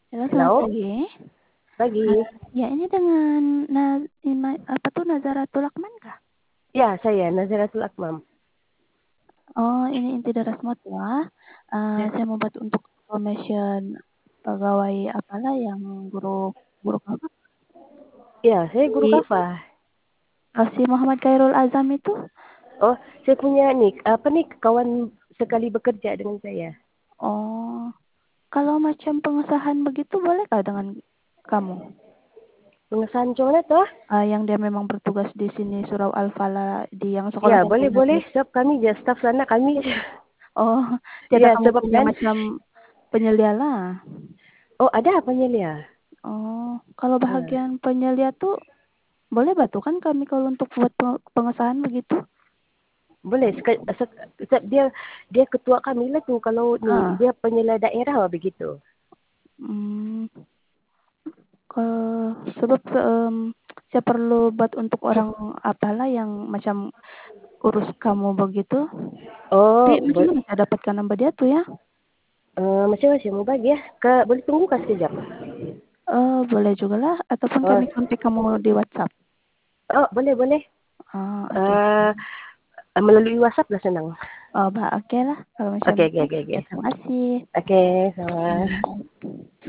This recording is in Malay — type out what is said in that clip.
Halo, selamat Halo, pagi. pagi. Ya, ini dengan Nazaratul Akman kah? Ya, saya Nazaratul Akmam. Oh, ini inti dari Rasmotwa. Ya, Saya mau buat untuk information pegawai apalah yang guru guru apa? ya, saya guru Si, kafah. si Muhammad Khairul Azam itu. Oh, saya punya nih, apa nih, kawan sekali bekerja dengan saya. Oh, kalau macam pengesahan begitu bolehkah dengan kamu? Pengesahan cowok toh? Yang dia memang bertugas di sini Surau Al-Fala di yang sekolah Ya, Bangkul boleh. Najib. Sebab kami je staff sana kami. Oh, tiada Ya, kamu sebab punya kan, macam penyelia lah. oh ada apanya Lia? Oh, kalau Eh, bahagian penyelia tuh boleh batu kan kami kalau untuk buat pengesahan begitu? boleh. Sebab dia ketua kami lah tu. Kalau ni Ah, dia penyelia daerah begitu. hmm, ke, sebab saya perlu buat untuk orang apalah yang macam urus kamu begitu. Tapi Oh, macam mana saya dapatkan nombor dia tuh ya? macam-macam mau bagi ya. Boleh tunggu kah sekejap? Boleh juga lah, ataupun Oh, kami kontak kamu di WhatsApp. boleh. Oke. Uh, Melalui WhatsApp lah senang. Oh, oke lah kalau macam Okey, itu. okey, okey, Ya, okey. terima kasih. Okey, sama. Hmm.